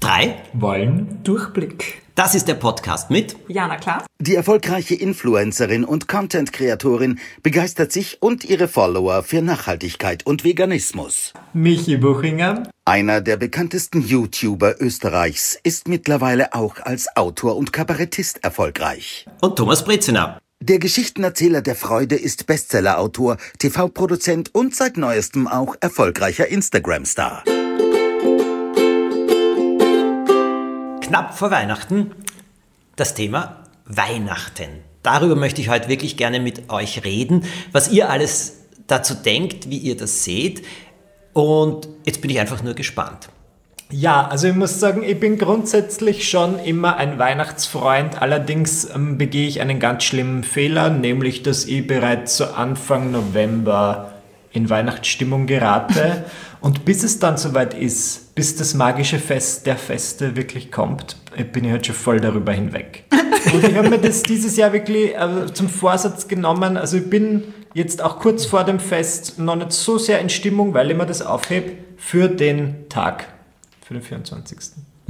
3 wollen Durchblick. Das ist der Podcast mit Jana Klaas. Die erfolgreiche Influencerin und Content-Kreatorin begeistert sich und ihre Follower für Nachhaltigkeit und Veganismus. Michi Buchinger. Einer der bekanntesten YouTuber Österreichs ist mittlerweile auch als Autor und Kabarettist erfolgreich. Und Thomas Brezina. Der Geschichtenerzähler der Freude ist Bestsellerautor, TV-Produzent und seit neuestem auch erfolgreicher Instagram-Star. Knapp vor Weihnachten das Thema Weihnachten. Darüber möchte ich heute wirklich gerne mit euch reden, was ihr alles dazu denkt, wie ihr das seht. Und jetzt bin ich einfach nur gespannt. Ja, also ich muss sagen, ich bin grundsätzlich schon immer ein Weihnachtsfreund. Allerdings begehe ich einen ganz schlimmen Fehler, nämlich, dass ich bereits so Anfang November in Weihnachtsstimmung gerate. Und bis es dann soweit ist, bis das magische Fest der Feste wirklich kommt, bin ich halt schon voll darüber hinweg. Und ich habe mir das dieses Jahr wirklich zum Vorsatz genommen. Also ich bin jetzt auch kurz vor dem Fest noch nicht so sehr in Stimmung, weil ich mir das aufhebe für den Tag. Für den 24.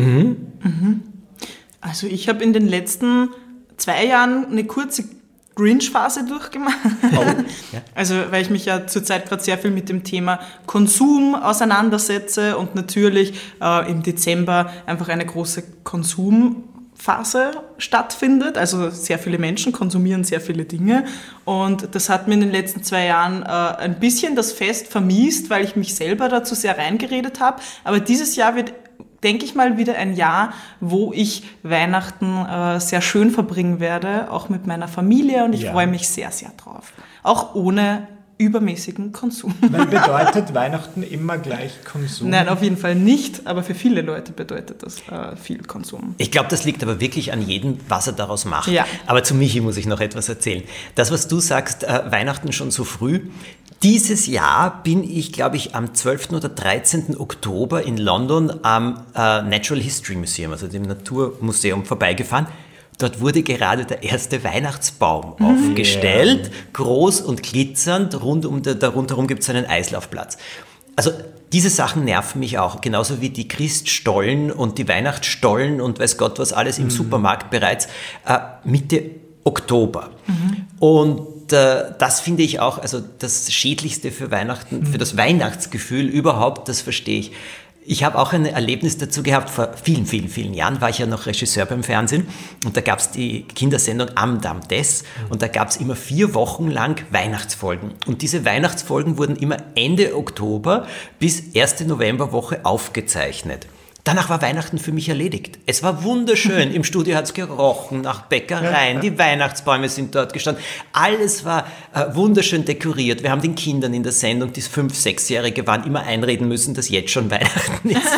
Also ich habe in den letzten 2 Jahren eine kurze Grinch-Phase durchgemacht. Oh, ja. Also weil ich mich ja zurzeit gerade sehr viel mit dem Thema Konsum auseinandersetze und natürlich im Dezember einfach eine große Konsumphase stattfindet. Also sehr viele Menschen konsumieren sehr viele Dinge und das hat mir in den letzten 2 Jahren ein bisschen das Fest vermiest, weil ich mich selber dazu sehr reingeredet habe. Aber dieses Jahr wird, denke ich mal, wieder ein Jahr, wo ich Weihnachten sehr schön verbringen werde, auch mit meiner Familie und ich freue mich sehr, sehr drauf. Auch ohne übermäßigen Konsum. Weil bedeutet Weihnachten immer gleich Konsum? Nein, auf jeden Fall nicht, aber für viele Leute bedeutet das viel Konsum. Ich glaube, das liegt aber wirklich an jedem, was er daraus macht. Ja. Aber zu Michi muss ich noch etwas erzählen. Das, was du sagst, Weihnachten schon so früh. Dieses Jahr bin ich, glaube ich, am 12. oder 13. Oktober in London am Natural History Museum, also dem Naturmuseum, vorbeigefahren. Dort wurde gerade der erste Weihnachtsbaum aufgestellt, groß und glitzernd, rundherum gibt es einen Eislaufplatz. Also diese Sachen nerven mich auch, genauso wie die Christstollen und die Weihnachtsstollen und weiß Gott was alles im Supermarkt bereits Mitte Oktober. Und das finde ich auch, also das Schädlichste für Weihnachten, für das Weihnachtsgefühl überhaupt, das verstehe ich. Ich habe auch ein Erlebnis dazu gehabt, vor vielen, vielen, vielen Jahren war ich ja noch Regisseur beim Fernsehen und da gab es die Kindersendung Am Dam Des und da gab es immer 4 Wochen lang Weihnachtsfolgen und diese Weihnachtsfolgen wurden immer Ende Oktober bis 1. Novemberwoche aufgezeichnet. Danach war Weihnachten für mich erledigt. Es war wunderschön. Im Studio hat es gerochen nach Bäckereien. Die Weihnachtsbäume sind dort gestanden. Alles war wunderschön dekoriert. Wir haben den Kindern in der Sendung, die 5-, 6-Jährige waren, immer einreden müssen, dass jetzt schon Weihnachten ist.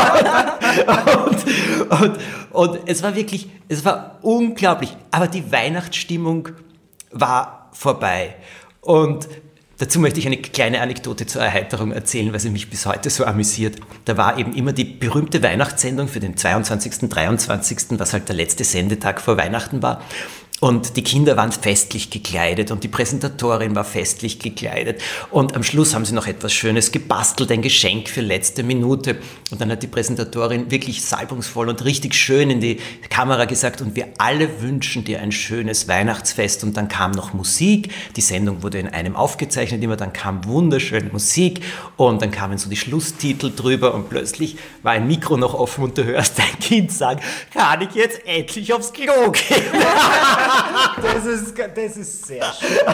und es war wirklich, es war unglaublich. Aber die Weihnachtsstimmung war vorbei. Und dazu möchte ich eine kleine Anekdote zur Erheiterung erzählen, weil sie mich bis heute so amüsiert. Da war eben immer die berühmte Weihnachtssendung für den 22., 23., was halt der letzte Sendetag vor Weihnachten war. Und die Kinder waren festlich gekleidet und die Präsentatorin war festlich gekleidet. Und am Schluss haben sie noch etwas Schönes gebastelt, ein Geschenk für letzte Minute. Und dann hat die Präsentatorin wirklich salbungsvoll und richtig schön in die Kamera gesagt, und wir alle wünschen dir ein schönes Weihnachtsfest. Und dann kam noch Musik. Die Sendung wurde in einem aufgezeichnet immer, dann kam wunderschöne Musik und dann kamen so die Schlusstitel drüber und plötzlich war ein Mikro noch offen und du hörst dein Kind sagen, kann ich jetzt endlich aufs Klo gehen? Das ist sehr schön.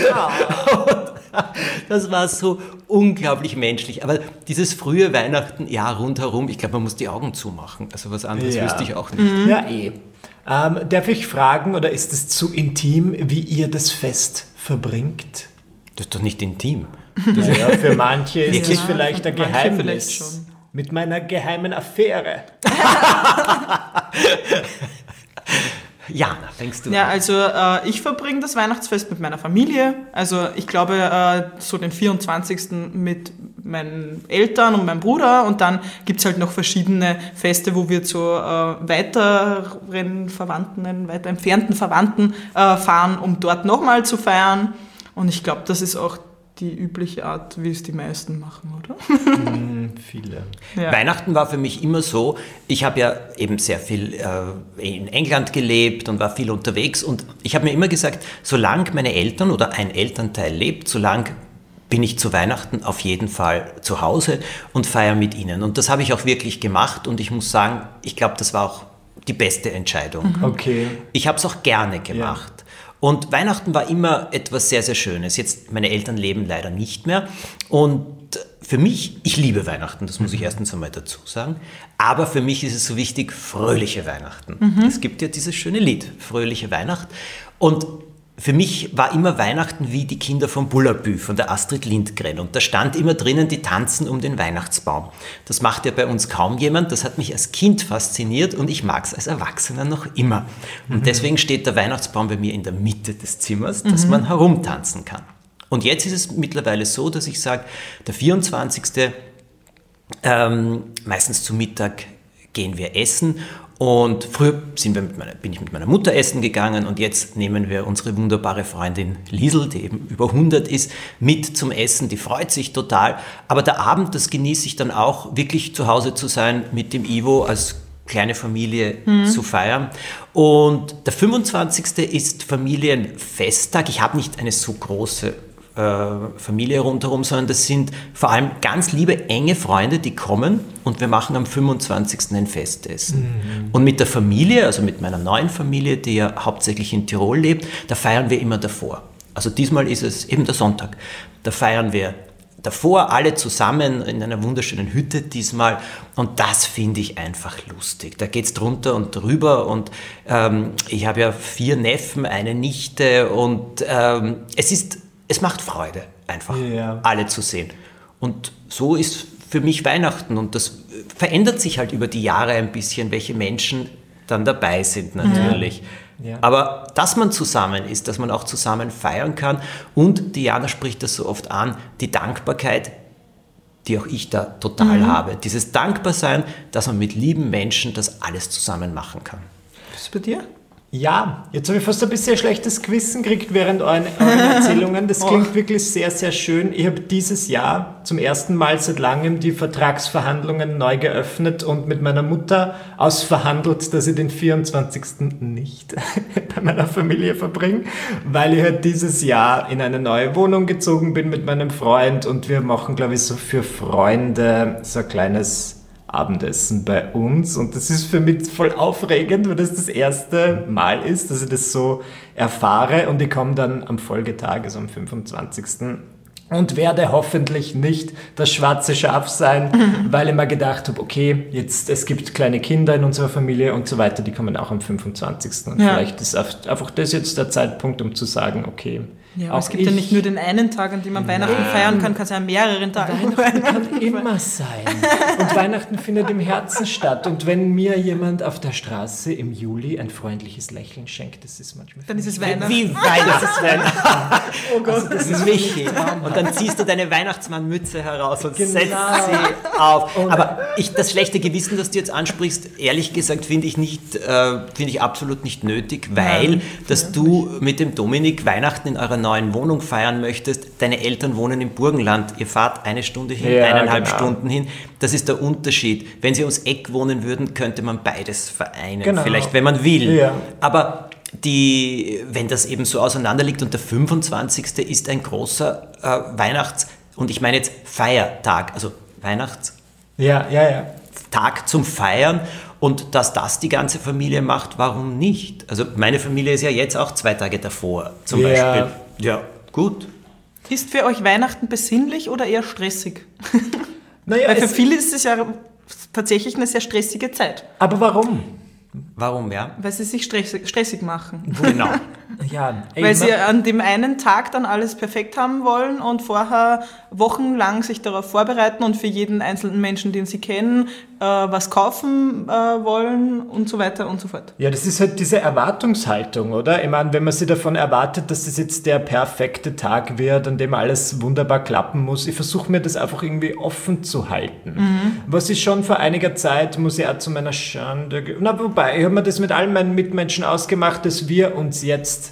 Das war so unglaublich menschlich. Aber dieses frühe Weihnachten, ja, rundherum, ich glaube, man muss die Augen zumachen. Also was anderes wüsste ich auch nicht. Ja, darf ich fragen, oder ist es zu intim, wie ihr das Fest verbringt? Das ist doch nicht intim. Ja, für manche ist es vielleicht ein Geheimnis. Vielleicht schon. Mit meiner geheimen Affäre. Jana, fängst du Ja, an? also ich verbringe das Weihnachtsfest mit meiner Familie. Also ich glaube so den 24. mit meinen Eltern und meinem Bruder und dann gibt es halt noch verschiedene Feste, wo wir zu weiter entfernten Verwandten fahren, um dort nochmal zu feiern. Und ich glaube, das ist auch die übliche Art, wie es die meisten machen, oder? Viele. Ja. Weihnachten war für mich immer so, ich habe ja eben sehr viel in England gelebt und war viel unterwegs und ich habe mir immer gesagt, solange meine Eltern oder ein Elternteil lebt, solange bin ich zu Weihnachten auf jeden Fall zu Hause und feiere mit ihnen. Und das habe ich auch wirklich gemacht und ich muss sagen, ich glaube, das war auch die beste Entscheidung. Okay. Ich habe es auch gerne gemacht. Ja. Und Weihnachten war immer etwas sehr, sehr Schönes. Jetzt, meine Eltern leben leider nicht mehr. Und für mich, ich liebe Weihnachten, das muss ich erstens einmal dazu sagen. Aber für mich ist es so wichtig, fröhliche Weihnachten. Es gibt ja dieses schöne Lied, Fröhliche Weihnacht. Und für mich war immer Weihnachten wie die Kinder von Bullabü, von der Astrid Lindgren. Und da stand immer drinnen, die tanzen um den Weihnachtsbaum. Das macht ja bei uns kaum jemand. Das hat mich als Kind fasziniert und ich mag es als Erwachsener noch immer. Und deswegen steht der Weihnachtsbaum bei mir in der Mitte des Zimmers, dass man herumtanzen kann. Und jetzt ist es mittlerweile so, dass ich sage, der 24. Meistens zu Mittag gehen wir essen. Und früher bin ich mit meiner Mutter essen gegangen und jetzt nehmen wir unsere wunderbare Freundin Liesl, die eben über 100 ist, mit zum Essen. Die freut sich total. Aber der Abend, das genieße ich dann auch, wirklich zu Hause zu sein, mit dem Ivo als kleine Familie zu feiern. Und der 25. ist Familienfesttag. Ich habe nicht eine so große Familie rundherum, sondern das sind vor allem ganz liebe, enge Freunde, die kommen und wir machen am 25. ein Festessen. Und mit der Familie, also mit meiner neuen Familie, die ja hauptsächlich in Tirol lebt, da feiern wir immer davor. Also diesmal ist es eben der Sonntag. Da feiern wir davor alle zusammen in einer wunderschönen Hütte diesmal und das finde ich einfach lustig. Da geht es drunter und drüber und ich habe ja 4 Neffen, eine Nichte und es macht Freude, einfach alle zu sehen. Und so ist für mich Weihnachten und das verändert sich halt über die Jahre ein bisschen, welche Menschen dann dabei sind natürlich. Ja. Aber dass man zusammen ist, dass man auch zusammen feiern kann und Diana spricht das so oft an, die Dankbarkeit, die auch ich da total habe. Dieses Dankbarsein, dass man mit lieben Menschen das alles zusammen machen kann. Was ist bei dir? Ja, jetzt habe ich fast ein bisschen schlechtes Gewissen gekriegt während euren Erzählungen. Das klingt wirklich sehr, sehr schön. Ich habe dieses Jahr zum ersten Mal seit langem die Vertragsverhandlungen neu geöffnet und mit meiner Mutter ausverhandelt, dass ich den 24. nicht bei meiner Familie verbringe, weil ich halt dieses Jahr in eine neue Wohnung gezogen bin mit meinem Freund und wir machen, glaube ich, so für Freunde so ein kleines Abendessen bei uns und das ist für mich voll aufregend, weil das erste Mal ist, dass ich das so erfahre und ich komme dann am Folgetag, also am 25. und werde hoffentlich nicht das schwarze Schaf sein, weil ich mir gedacht habe, okay, jetzt es gibt kleine Kinder in unserer Familie und so weiter, die kommen auch am 25. Und vielleicht ist einfach das jetzt der Zeitpunkt, um zu sagen, okay, ja, aber es gibt ja nicht nur den einen Tag, an dem man Weihnachten feiern kann, es ja an mehreren Tagen. Weihnachten kann immer sein. Und Weihnachten findet im Herzen statt. Und wenn mir jemand auf der Straße im Juli ein freundliches Lächeln schenkt, das ist manchmal... Dann ist es Weihnachten. Wie Weihnachten? Oh Gott, also das ist wichtig. Und dann ziehst du deine Weihnachtsmannmütze heraus und setzt sie auf. Aber das schlechte Gewissen, das du jetzt ansprichst, ehrlich gesagt, finde ich absolut nicht nötig, weil dass du mit dem Dominik Weihnachten in eurer neuen Wohnung feiern möchtest, deine Eltern wohnen im Burgenland, ihr fahrt 1 Stunde hin, 1,5 Stunden hin, das ist der Unterschied. Wenn sie ums Eck wohnen würden, könnte man beides vereinen, vielleicht wenn man will. Ja. Aber wenn das eben so auseinander liegt und der 25. ist ein großer und ich meine jetzt Feiertag, also Tag zum Feiern und dass das die ganze Familie macht, warum nicht? Also meine Familie ist ja jetzt auch 2 Tage davor zum Beispiel. Ja, gut. Ist für euch Weihnachten besinnlich oder eher stressig? Naja, weil für viele ist es ja tatsächlich eine sehr stressige Zeit. Aber warum? Warum, ja? Weil sie sich stressig machen. Genau. Ja, weil sie an dem einen Tag dann alles perfekt haben wollen und vorher wochenlang sich darauf vorbereiten und für jeden einzelnen Menschen, den sie kennen, was kaufen wollen und so weiter und so fort. Ja, das ist halt diese Erwartungshaltung, oder? Ich meine, wenn man sich davon erwartet, dass das jetzt der perfekte Tag wird, an dem alles wunderbar klappen muss, ich versuche mir das einfach irgendwie offen zu halten. Was ich schon vor einiger Zeit, muss ich auch zu meiner Schande... ich habe mir das mit allen meinen Mitmenschen ausgemacht, dass wir uns jetzt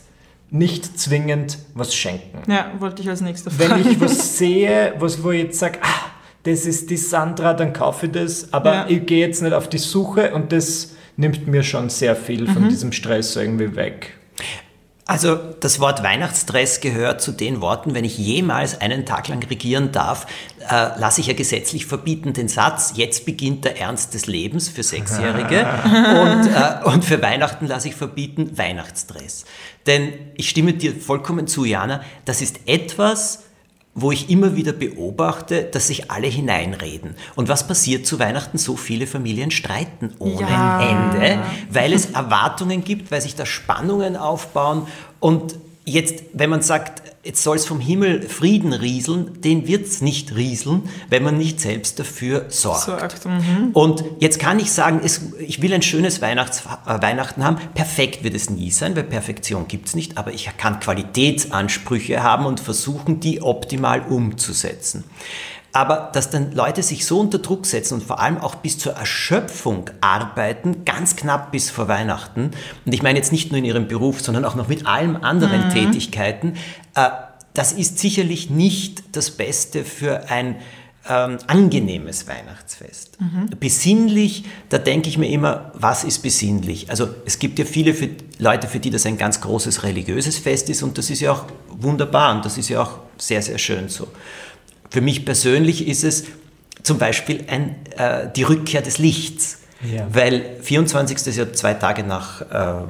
nicht zwingend was schenken. Ja, wollte ich als nächste Frage. Wenn ich was sehe, wo ich jetzt sage, das ist die Sandra, dann kaufe ich das, aber ich gehe jetzt nicht auf die Suche und das nimmt mir schon sehr viel von diesem Stress irgendwie weg. Also das Wort Weihnachtsstress gehört zu den Worten, wenn ich jemals einen Tag lang regieren darf, lasse ich ja gesetzlich verbieten den Satz, jetzt beginnt der Ernst des Lebens für Sechsjährige und für Weihnachten lasse ich verbieten Weihnachtsstress. Denn ich stimme dir vollkommen zu, Jana, das ist etwas, wo ich immer wieder beobachte, dass sich alle hineinreden. Und was passiert zu Weihnachten? So viele Familien streiten ohne Ende, weil es Erwartungen gibt, weil sich da Spannungen aufbauen. Und jetzt, wenn man sagt, jetzt soll es vom Himmel Frieden rieseln, den wird es nicht rieseln, wenn man nicht selbst dafür sorgt. Und jetzt kann ich sagen, ich will ein schönes Weihnachten haben. Perfekt wird es nie sein, weil Perfektion gibt es nicht, aber ich kann Qualitätsansprüche haben und versuchen, die optimal umzusetzen. Aber dass dann Leute sich so unter Druck setzen und vor allem auch bis zur Erschöpfung arbeiten, ganz knapp bis vor Weihnachten, und ich meine jetzt nicht nur in ihrem Beruf, sondern auch noch mit allen anderen Tätigkeiten, das ist sicherlich nicht das Beste für ein angenehmes Weihnachtsfest. Besinnlich, da denke ich mir immer, was ist besinnlich? Also es gibt ja viele Leute, für die das ein ganz großes religiöses Fest ist und das ist ja auch wunderbar und das ist ja auch sehr, sehr schön so. Für mich persönlich ist es zum Beispiel die Rückkehr des Lichts, weil 24. ist ja 2 Tage nach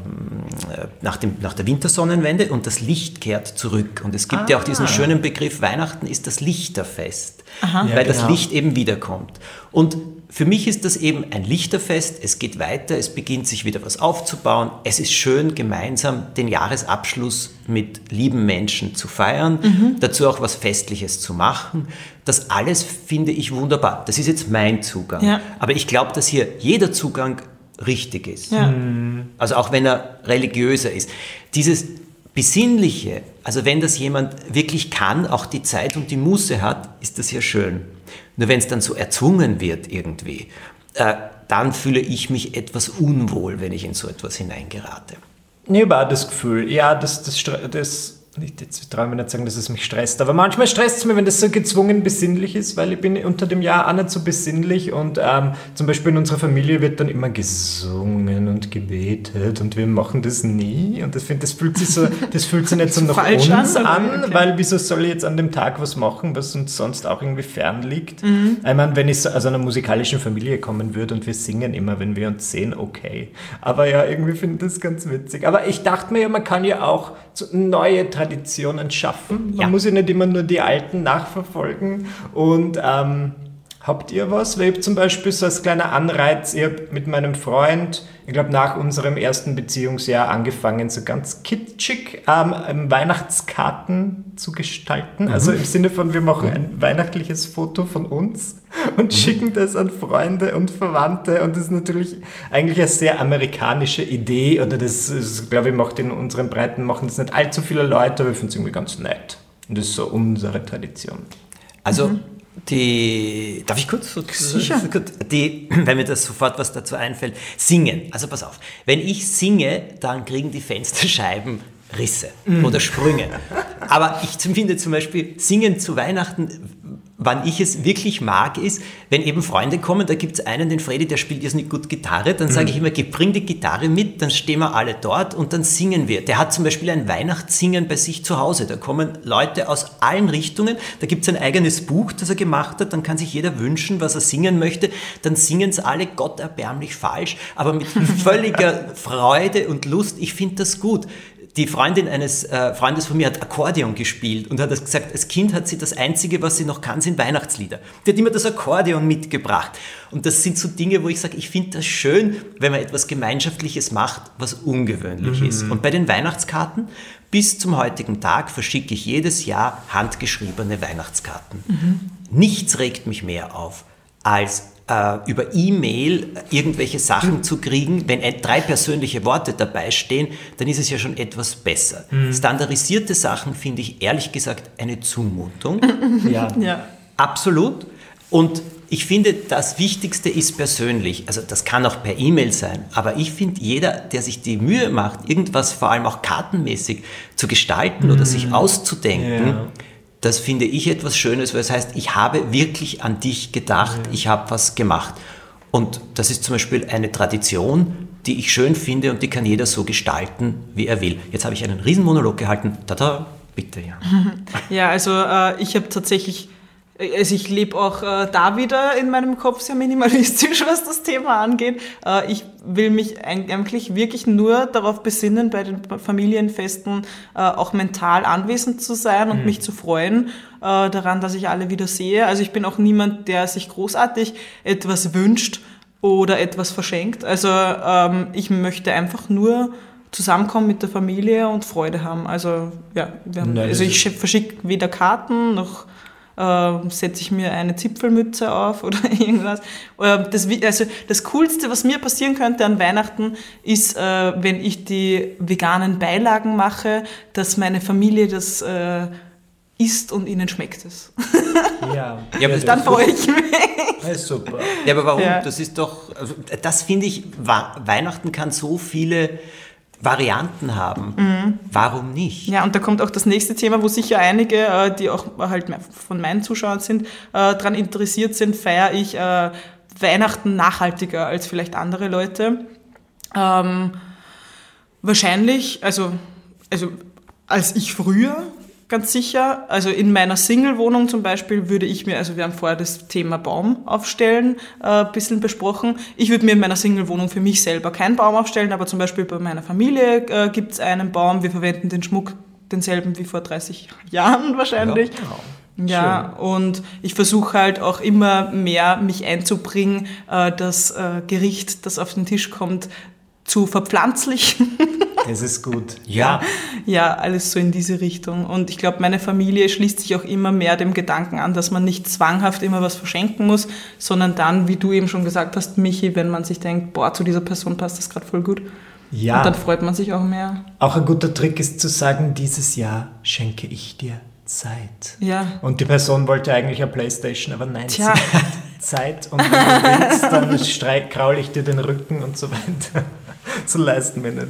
der Wintersonnenwende und das Licht kehrt zurück. Und es gibt ja auch diesen schönen Begriff, Weihnachten ist das Lichterfest, weil das Licht eben wiederkommt. Und für mich ist das eben ein Lichterfest, es geht weiter, es beginnt sich wieder was aufzubauen. Es ist schön, gemeinsam den Jahresabschluss mit lieben Menschen zu feiern, dazu auch was Festliches zu machen. Das alles finde ich wunderbar. Das ist jetzt mein Zugang. Ja. Aber ich glaube, dass hier jeder Zugang richtig ist. Ja. Also auch wenn er religiöser ist. Dieses Besinnliche, also wenn das jemand wirklich kann, auch die Zeit und die Muße hat, ist das ja schön. Nur wenn es dann so erzwungen wird irgendwie, dann fühle ich mich etwas unwohl, wenn ich in so etwas hineingerate. Ich habe auch das Gefühl, jetzt traue ich mir nicht sagen, dass es mich stresst, aber manchmal stresst es mich, wenn das so gezwungen besinnlich ist, weil ich bin unter dem Jahr auch nicht so besinnlich und zum Beispiel in unserer Familie wird dann immer gesungen und gebetet und wir machen das nie und das fühlt sich nicht so nach uns an, okay. Weil wieso soll ich jetzt an dem Tag was machen, was uns sonst auch irgendwie fern liegt? Ich meine, wenn ich so aus einer musikalischen Familie kommen würde und wir singen immer, wenn wir uns sehen, okay. Aber ja, irgendwie finde ich das ganz witzig. Aber ich dachte mir ja, man kann ja auch so neue Traditionen schaffen. Man muss ja nicht immer nur die alten nachverfolgen. Und habt ihr was? Weil ich habe zum Beispiel so als kleiner Anreiz, ich habe mit meinem Freund, ich glaube nach unserem ersten Beziehungsjahr angefangen, so ganz kitschig Weihnachtskarten zu gestalten. Also im Sinne von, wir machen ein weihnachtliches Foto von uns und schicken das an Freunde und Verwandte. Und das ist natürlich eigentlich eine sehr amerikanische Idee. Oder das glaube ich, macht in unseren Breiten machen das nicht allzu viele Leute, aber ich finde es irgendwie ganz nett. Und das ist so unsere Tradition. Also darf ich kurz? Sicher. Wenn mir das sofort was dazu einfällt, singen. Also pass auf, wenn ich singe, dann kriegen die Fensterscheiben Risse oder Sprünge. Aber ich finde zum Beispiel, Singen zu Weihnachten, wann ich es wirklich mag, ist, wenn eben Freunde kommen, da gibt es einen, den Fredi, der spielt jetzt nicht gut Gitarre, dann sage ich immer, bring die Gitarre mit, dann stehen wir alle dort und dann singen wir. Der hat zum Beispiel ein Weihnachtssingen bei sich zu Hause, da kommen Leute aus allen Richtungen, da gibt es ein eigenes Buch, das er gemacht hat, dann kann sich jeder wünschen, was er singen möchte, dann singen es alle gotterbärmlich falsch, aber mit völliger Freude und Lust, ich finde das gut. Die Freundin eines Freundes von mir hat Akkordeon gespielt und hat das gesagt, als Kind hat sie das Einzige, was sie noch kann, sind Weihnachtslieder. Die hat immer das Akkordeon mitgebracht. Und das sind so Dinge, wo ich sage, ich finde das schön, wenn man etwas Gemeinschaftliches macht, was ungewöhnlich ist. Und bei den Weihnachtskarten bis zum heutigen Tag verschicke ich jedes Jahr handgeschriebene Weihnachtskarten. Nichts regt mich mehr auf, als über E-Mail irgendwelche Sachen zu kriegen. Wenn 3 persönliche Worte dabei stehen, dann ist es ja schon etwas besser. Standardisierte Sachen finde ich ehrlich gesagt eine Zumutung. Ja. Absolut. Und ich finde, das Wichtigste ist persönlich. Also das kann auch per E-Mail sein. Aber ich finde, jeder, der sich die Mühe macht, irgendwas vor allem auch kartenmäßig zu gestalten oder sich auszudenken, das finde ich etwas Schönes, weil es heißt, ich habe wirklich an dich gedacht, ich habe was gemacht. Und das ist zum Beispiel eine Tradition, die ich schön finde und die kann jeder so gestalten, wie er will. Jetzt habe ich einen Riesenmonolog gehalten. Tada, bitte, ja. Ja, also ich habe tatsächlich, also ich lebe auch da wieder in meinem Kopf sehr minimalistisch, was das Thema angeht. Ich will mich eigentlich wirklich nur darauf besinnen, bei den Familienfesten auch mental anwesend zu sein und mich zu freuen daran, dass ich alle wieder sehe. Also ich bin auch niemand, der sich großartig etwas wünscht oder etwas verschenkt. Also ich möchte einfach nur zusammenkommen mit der Familie und Freude haben. Also ja, also ich verschicke weder Karten noch setze ich mir eine Zipfelmütze auf oder irgendwas. Das Coolste, was mir passieren könnte an Weihnachten, ist, wenn ich die veganen Beilagen mache, dass meine Familie das isst und ihnen schmeckt es. Ja, dann freue ich mich. Ja, super. Ja, aber warum? Ja. Das ist doch, also das finde ich, Weihnachten kann so viele Varianten haben. Warum nicht? Ja, und da kommt auch das nächste Thema, wo sicher einige, die auch halt von meinen Zuschauern sind, daran interessiert sind, feiere ich Weihnachten nachhaltiger als vielleicht andere Leute. Wahrscheinlich, also als ich früher, ganz sicher. Also in meiner Single-Wohnung zum Beispiel würde ich mir, also wir haben vorher das Thema Baum aufstellen ein bisschen besprochen. Ich würde mir in meiner Single-Wohnung für mich selber keinen Baum aufstellen, aber zum Beispiel bei meiner Familie gibt es einen Baum. Wir verwenden den Schmuck denselben wie vor 30 Jahren wahrscheinlich. Ja, und ich versuche halt auch immer mehr mich einzubringen, das Gericht, das auf den Tisch kommt, zu verpflanzlichen. Das ist gut. Ja. Ja, alles so in diese Richtung. Und ich glaube, meine Familie schließt sich auch immer mehr dem Gedanken an, dass man nicht zwanghaft immer was verschenken muss, sondern dann, wie du eben schon gesagt hast, Michi, wenn man sich denkt, boah, zu dieser Person passt das gerade voll gut. Ja. Und dann freut man sich auch mehr. Auch ein guter Trick ist zu sagen, dieses Jahr schenke ich dir Zeit. Ja. Und die Person wollte eigentlich eine Playstation, aber nein, Tja. sie hat Zeit. Und wenn du willst, dann kraule ich dir den Rücken und so weiter. So leisten wir nicht.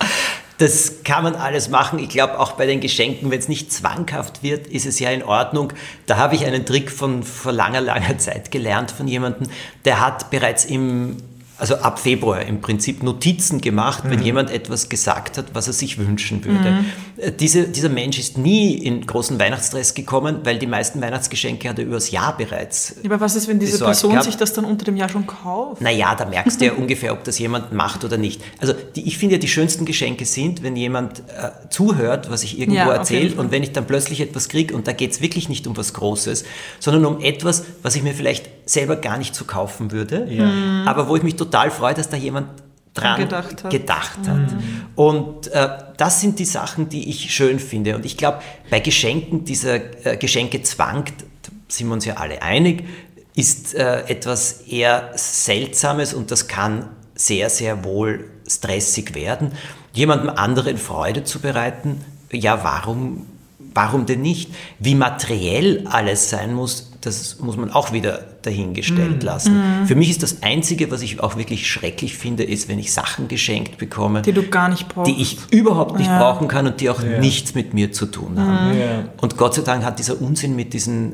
Das kann man alles machen. Ich glaube, auch bei den Geschenken, wenn es nicht zwanghaft wird, ist es ja in Ordnung. Da habe ich einen Trick von vor langer, langer Zeit gelernt von jemandem, der hat bereits also ab Februar im Prinzip Notizen gemacht, wenn jemand etwas gesagt hat, was er sich wünschen würde. Dieser Mensch ist nie in großen Weihnachtsstress gekommen, weil die meisten Weihnachtsgeschenke hat er übers Jahr bereits. Aber was ist, wenn diese Person sich das dann unter dem Jahr schon kauft? Naja, da merkst du ja ungefähr, ob das jemand macht oder nicht. Also ich finde ja, die schönsten Geschenke sind, wenn jemand zuhört, was ich irgendwo erzähle, und wenn ich dann plötzlich etwas kriege, und da geht es wirklich nicht um was Großes, sondern um etwas, was ich mir vielleicht selber gar nicht so kaufen würde, aber wo ich mich total freue, dass da jemand dran gedacht hat. Und das sind die Sachen, die ich schön finde. Und ich glaube, bei Geschenken, dieser Geschenkezwang, da sind wir uns ja alle einig, ist etwas eher Seltsames und das kann sehr, sehr wohl stressig werden. Jemandem anderen Freude zu bereiten, ja, warum denn nicht? Wie materiell alles sein muss, das muss man auch wieder dahingestellt lassen. Für mich ist das Einzige, was ich auch wirklich schrecklich finde, ist, wenn ich Sachen geschenkt bekomme, die du gar nicht brauchst. Die ich überhaupt nicht brauchen kann und die auch nichts mit mir zu tun haben. Und Gott sei Dank hat dieser Unsinn mit diesen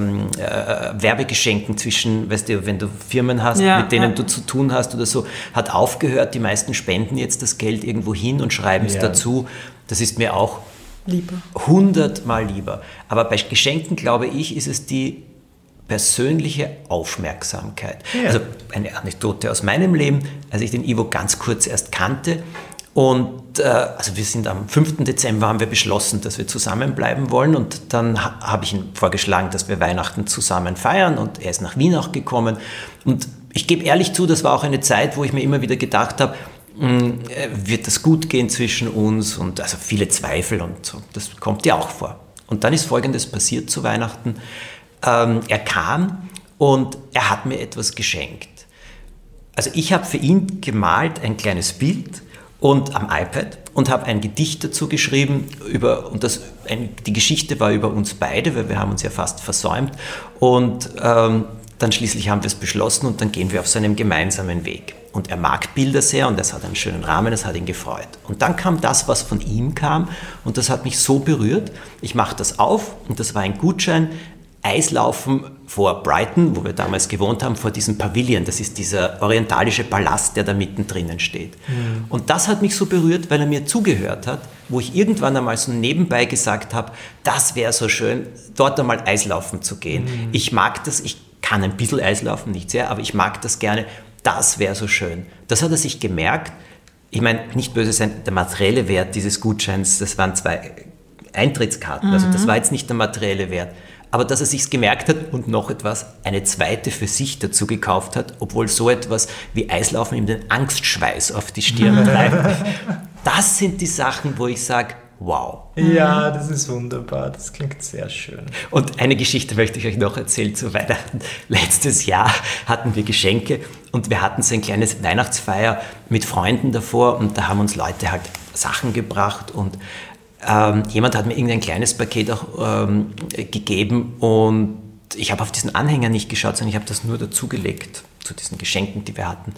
Werbegeschenken zwischen, weißt du, wenn du Firmen hast, mit denen du zu tun hast oder so, hat aufgehört. Die meisten spenden jetzt das Geld irgendwo hin und schreiben es dazu. Das ist mir auch lieber. 100-mal lieber. Aber bei Geschenken, glaube ich, ist es die persönliche Aufmerksamkeit. Also eine Anekdote aus meinem Leben, als ich den Ivo ganz kurz erst kannte und also wir sind am 5. Dezember haben wir beschlossen, dass wir zusammenbleiben wollen und dann habe ich ihm vorgeschlagen, dass wir Weihnachten zusammen feiern und er ist nach Wien auch gekommen und ich gebe ehrlich zu, das war auch eine Zeit, wo ich mir immer wieder gedacht habe, wird das gut gehen zwischen uns und also viele Zweifel und so, das kommt ja auch vor. Und dann ist Folgendes passiert zu Weihnachten. Er kam und er hat mir etwas geschenkt. Also ich habe für ihn gemalt ein kleines Bild und am iPad und habe ein Gedicht dazu geschrieben die Geschichte war über uns beide, weil wir haben uns ja fast versäumt und dann schließlich haben wir es beschlossen und dann gehen wir auf so einem gemeinsamen Weg. Und er mag Bilder sehr und das hat einen schönen Rahmen, das hat ihn gefreut. Und dann kam das, was von ihm kam und das hat mich so berührt. Ich mache das auf und das war ein Gutschein, Eislaufen vor Brighton, wo wir damals gewohnt haben, vor diesem Pavilion. Das ist dieser orientalische Palast, der da mittendrin steht. Und das hat mich so berührt, weil er mir zugehört hat, wo ich irgendwann einmal so nebenbei gesagt habe, das wäre so schön, dort einmal Eislaufen zu gehen. Ich mag das, ich kann ein bisschen Eislaufen, nicht sehr, aber ich mag das gerne. Das wäre so schön. Das hat er sich gemerkt. Ich meine, nicht böse sein, der materielle Wert dieses Gutscheins, das waren 2 Eintrittskarten, also das war jetzt nicht der materielle Wert. Aber dass er sich's gemerkt hat und noch etwas, eine zweite für sich dazu gekauft hat, obwohl so etwas wie Eislaufen ihm den Angstschweiß auf die Stirn treibt. Das sind die Sachen, wo ich sage, wow. Ja, das ist wunderbar, das klingt sehr schön. Und eine Geschichte möchte ich euch noch erzählen zu Weihnachten. Letztes Jahr hatten wir Geschenke und wir hatten so ein kleines Weihnachtsfeier mit Freunden davor und da haben uns Leute halt Sachen gebracht und jemand hat mir irgendein kleines Paket auch gegeben und ich habe auf diesen Anhänger nicht geschaut, sondern ich habe das nur dazugelegt zu diesen Geschenken, die wir hatten.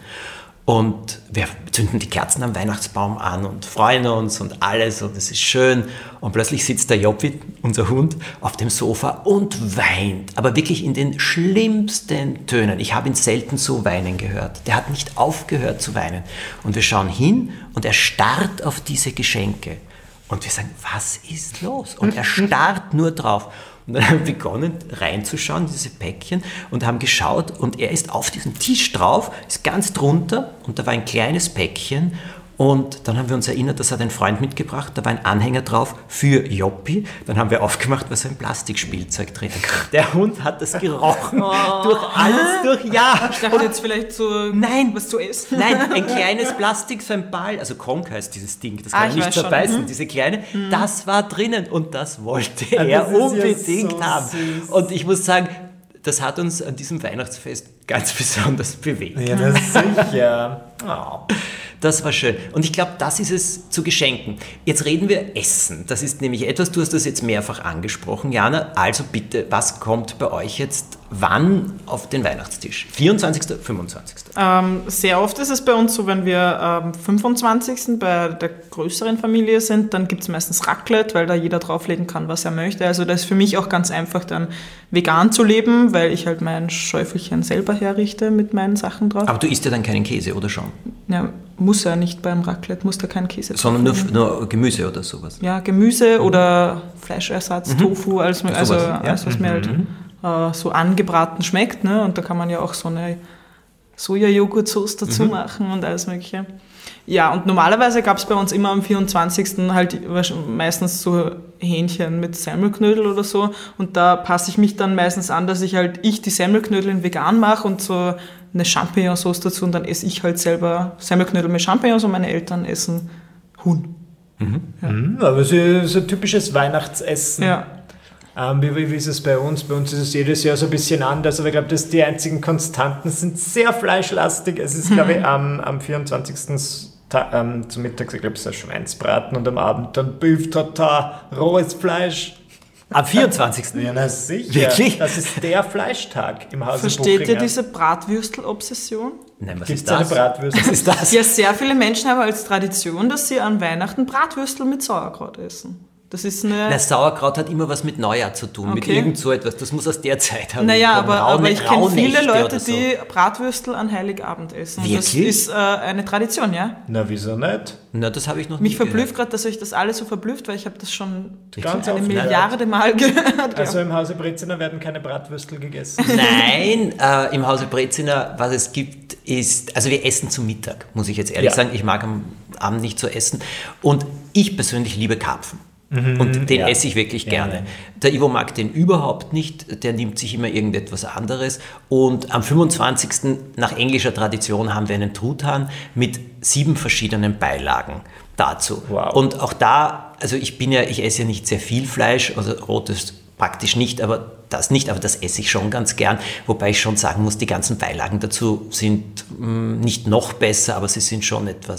Und wir zünden die Kerzen am Weihnachtsbaum an und freuen uns und alles und es ist schön. Und plötzlich sitzt der Joppi, unser Hund, auf dem Sofa und weint. Aber wirklich in den schlimmsten Tönen. Ich habe ihn selten so weinen gehört. Der hat nicht aufgehört zu weinen. Und wir schauen hin und er starrt auf diese Geschenke. Und wir sagen, was ist los? Und er starrt nur drauf. Und dann haben wir begonnen reinzuschauen, diese Päckchen, und haben geschaut und er ist auf diesem Tisch drauf, ist ganz drunter und da war ein kleines Päckchen und dann haben wir uns erinnert, das hat ein Freund mitgebracht, da war ein Anhänger drauf für Joppi. Dann haben wir aufgemacht, was so ein Plastikspielzeug drin. Der Hund hat das gerochen, durch alles durch, ja. Ich dachte jetzt vielleicht so, was zu essen. Nein, ein kleines Plastik, so ein Ball, also Konk heißt dieses Ding, das kann man nicht zerbeißen, diese kleine, das war drinnen und das wollte er unbedingt haben. Süß. Und ich muss sagen, das hat uns an diesem Weihnachtsfest ganz besonders bewegt. Ja, das ist sicher. Oh. Das war schön. Und ich glaube, das ist es zu Geschenken. Jetzt reden wir Essen. Das ist nämlich etwas, du hast das jetzt mehrfach angesprochen, Jana. Also bitte, was kommt bei euch jetzt wann auf den Weihnachtstisch? 24., 25.? Sehr oft ist es bei uns so, wenn wir am 25. bei der größeren Familie sind, dann gibt es meistens Raclette, weil da jeder drauflegen kann, was er möchte. Also das ist für mich auch ganz einfach, dann vegan zu leben, weil ich halt mein Schäufelchen selber herrichte mit meinen Sachen drauf. Aber du isst ja dann keinen Käse, oder schon? Ja, muss er nicht beim Raclette, muss da kein Käse Sondern drauf nur Gemüse oder sowas? Ja, Gemüse oder Fleischersatz, Tofu, alles was mir halt so angebraten schmeckt. Ne? Und da kann man ja auch so eine Soja-Joghurt-Sauce dazu machen und alles mögliche. Ja, und normalerweise gab es bei uns immer am 24. halt meistens so Hähnchen mit Semmelknödel oder so. Und da passe ich mich dann meistens an, dass ich die Semmelknödel in vegan mache und so eine Champignonsauce dazu. Und dann esse ich halt selber Semmelknödel mit Champignons und meine Eltern essen Huhn. Aber es ist ein typisches Weihnachtsessen. Ja. Wie ist es bei uns? Bei uns ist es jedes Jahr so ein bisschen anders, aber ich glaube, dass die einzigen Konstanten sind sehr fleischlastig. Es ist, glaube ich, am 24. Zum Mittag, ich glaube, es ist ein Schweinsbraten und am Abend dann Beef Tartar, rohes Fleisch. Am 24. Ja, na sicher. Wirklich? Das ist der Fleischtag im Hause Versteht Buchinger. ihr diese Bratwürstel-Obsession? Nein, was Gibt's ist das? eine Bratwürste? Was ist das? Ja, sehr viele Menschen haben als Tradition, dass sie an Weihnachten Bratwürstel mit Sauerkraut essen. Das ist eine... Na, Sauerkraut hat immer was mit Neujahr zu tun, mit Okay. irgend so etwas. Das muss aus der Zeit haben. Naja, aber ich kenne viele Rauhnächte Leute, oder so. die Bratwürstel an Heiligabend essen. Wirklich? Das ist eine Tradition, ja. Na, wieso nicht? Na, das habe ich noch Mich nie verblüfft gerade, dass euch das alle so verblüfft, weil ich habe das schon Ganz eine oft Milliarde Mal gehört. Also im Hause Breziner werden keine Bratwürstel gegessen. Nein, im Hause Breziner, was es gibt, ist, also wir essen zum Mittag, muss ich jetzt ehrlich sagen. Ich mag am Abend nicht so essen. Und ich persönlich liebe Karpfen. Und den esse ich wirklich gerne. Der Ivo mag den überhaupt nicht, der nimmt sich immer irgendetwas anderes. Und am 25. nach englischer Tradition haben wir einen Truthahn mit 7 verschiedenen Beilagen dazu. Wow. Und auch da, also ich esse ja nicht sehr viel Fleisch, also rotes praktisch nicht, aber das esse ich schon ganz gern. Wobei ich schon sagen muss, die ganzen Beilagen dazu sind nicht noch besser, aber sie sind schon etwas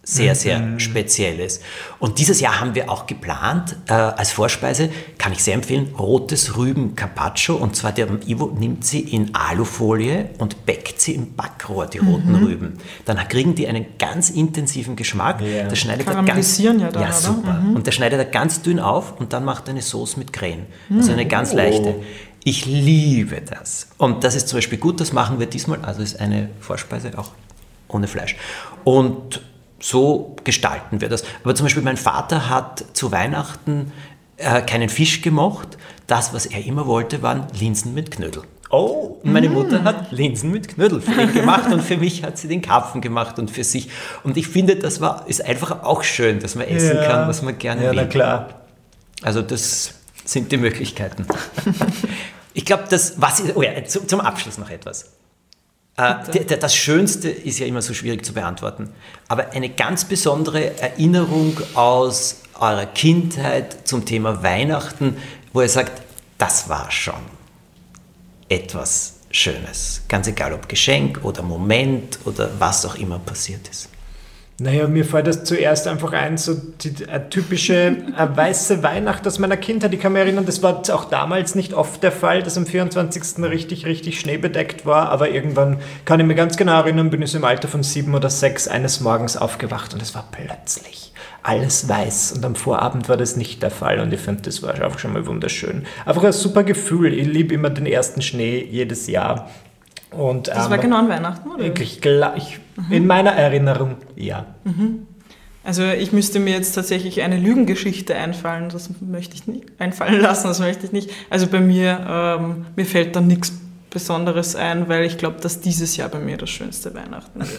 sehr, sehr Spezielles. Und dieses Jahr haben wir auch geplant, als Vorspeise, kann ich sehr empfehlen, rotes Rüben-Carpaccio. Und zwar der Ivo nimmt sie in Alufolie und backt sie im Backrohr, die roten Rüben. Dann kriegen die einen ganz intensiven Geschmack. Yeah. Das schneidet karamellisieren ja dann, ja, super. Und der schneidet er ganz dünn auf und dann macht er eine Sauce mit Creme. Also eine ganz leichte. Ich liebe das. Und das ist zum Beispiel gut, das machen wir diesmal. Also ist eine Vorspeise auch ohne Fleisch. Und so gestalten wir das. Aber zum Beispiel mein Vater hat zu Weihnachten keinen Fisch gemocht. Das, was er immer wollte, waren Linsen mit Knödel. Oh, und meine Mutter hat Linsen mit Knödel für ihn gemacht und für mich hat sie den Karpfen gemacht und für sich. Und ich finde, ist einfach auch schön, dass man essen kann, was man gerne will. Ja, na klar. Also das sind die Möglichkeiten. Ich glaube, zum Abschluss noch etwas. Das Schönste ist ja immer so schwierig zu beantworten. Aber eine ganz besondere Erinnerung aus eurer Kindheit zum Thema Weihnachten, wo ihr sagt, das war schon etwas Schönes. Ganz egal, ob Geschenk oder Moment oder was auch immer passiert ist. Naja, mir fällt das zuerst einfach ein, so die typische weiße Weihnacht aus meiner Kindheit. Ich kann mich erinnern, das war auch damals nicht oft der Fall, dass am 24. richtig schneebedeckt war, aber irgendwann kann ich mich ganz genau erinnern, bin ich so im Alter von 7 oder 6 eines Morgens aufgewacht und es war plötzlich alles weiß und am Vorabend war das nicht der Fall und ich finde, das war einfach schon mal wunderschön. Einfach ein super Gefühl, ich liebe immer den ersten Schnee jedes Jahr. Und, das war genau an Weihnachten, oder? In meiner Erinnerung, ja. Also ich müsste mir jetzt tatsächlich eine Lügengeschichte einfallen lassen, das möchte ich nicht. Also bei mir, mir fällt da nichts Besonderes ein, weil ich glaube, dass dieses Jahr bei mir das schönste Weihnachten wird.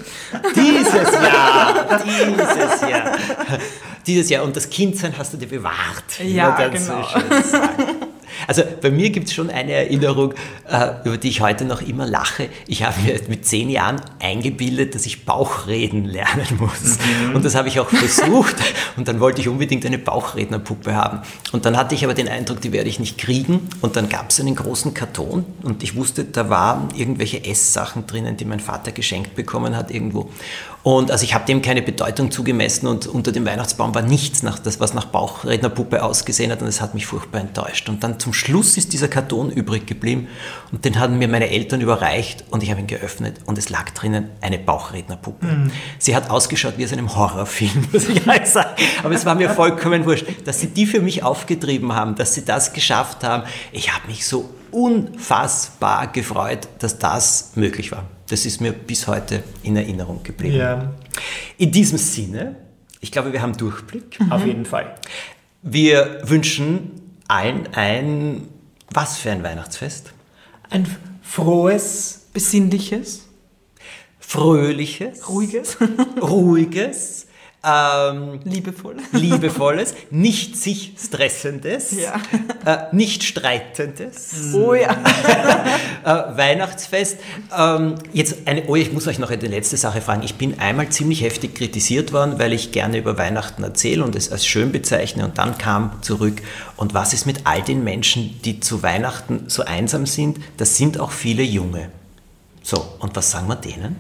Dieses Jahr. Und das Kindsein hast du dir bewahrt. Ja, genau. So schön sagen. Also bei mir gibt es schon eine Erinnerung, über die ich heute noch immer lache. Ich habe mir mit 10 Jahren eingebildet, dass ich Bauchreden lernen muss. Und das habe ich auch versucht. Und dann wollte ich unbedingt eine Bauchrednerpuppe haben. Und dann hatte ich aber den Eindruck, die werde ich nicht kriegen. Und dann gab es einen großen Karton. Und ich wusste, da waren irgendwelche Esssachen drinnen, die mein Vater geschenkt bekommen hat irgendwo. Und also ich habe dem keine Bedeutung zugemessen und unter dem Weihnachtsbaum war nichts, was nach Bauchrednerpuppe ausgesehen hat und es hat mich furchtbar enttäuscht. Und dann zum Schluss ist dieser Karton übrig geblieben und den haben mir meine Eltern überreicht und ich habe ihn geöffnet und es lag drinnen eine Bauchrednerpuppe. Sie hat ausgeschaut wie aus einem Horrorfilm, muss ich halt sagen. Aber es war mir vollkommen wurscht, dass sie die für mich aufgetrieben haben, dass sie das geschafft haben. Ich habe mich so unfassbar gefreut, dass das möglich war. Das ist mir bis heute in Erinnerung geblieben. Ja. In diesem Sinne, ich glaube, wir haben Durchblick. Auf jeden Fall. Wir wünschen allen was für ein Weihnachtsfest? Ein frohes, besinnliches, fröhliches, ruhiges, liebevolles, nicht sich stressendes, nicht streitendes Weihnachtsfest. Ich muss euch noch eine letzte Sache fragen. Ich bin einmal ziemlich heftig kritisiert worden, weil ich gerne über Weihnachten erzähle und es als schön bezeichne und dann kam zurück. Und was ist mit all den Menschen, die zu Weihnachten so einsam sind? Das sind auch viele Junge. So, und was sagen wir denen?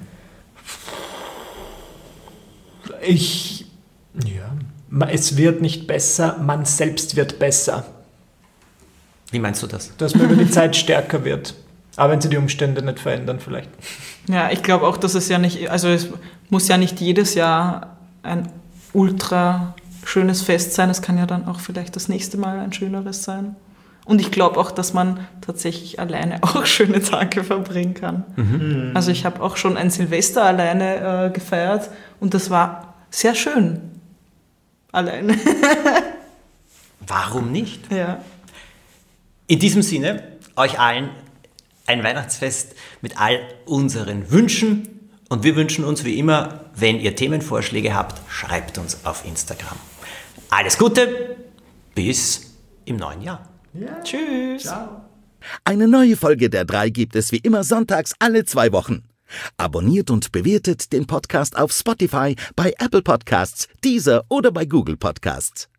Es wird nicht besser, man selbst wird besser. Wie meinst du das? Dass man über die Zeit stärker wird. Aber wenn sie die Umstände nicht verändern vielleicht. Ja, ich glaube auch, dass es muss ja nicht jedes Jahr ein ultra schönes Fest sein. Es kann ja dann auch vielleicht das nächste Mal ein schöneres sein. Und ich glaube auch, dass man tatsächlich alleine auch schöne Tage verbringen kann. Also ich habe auch schon ein Silvester alleine gefeiert und das war sehr schön. Alleine. Warum nicht? Ja. In diesem Sinne, euch allen ein Weihnachtsfest mit all unseren Wünschen. Und wir wünschen uns wie immer, wenn ihr Themenvorschläge habt, schreibt uns auf Instagram. Alles Gute, bis im neuen Jahr. Ja. Tschüss. Ciao. Eine neue Folge der 3 gibt es wie immer sonntags alle 2 Wochen. Abonniert und bewertet den Podcast auf Spotify, bei Apple Podcasts, Deezer oder bei Google Podcasts.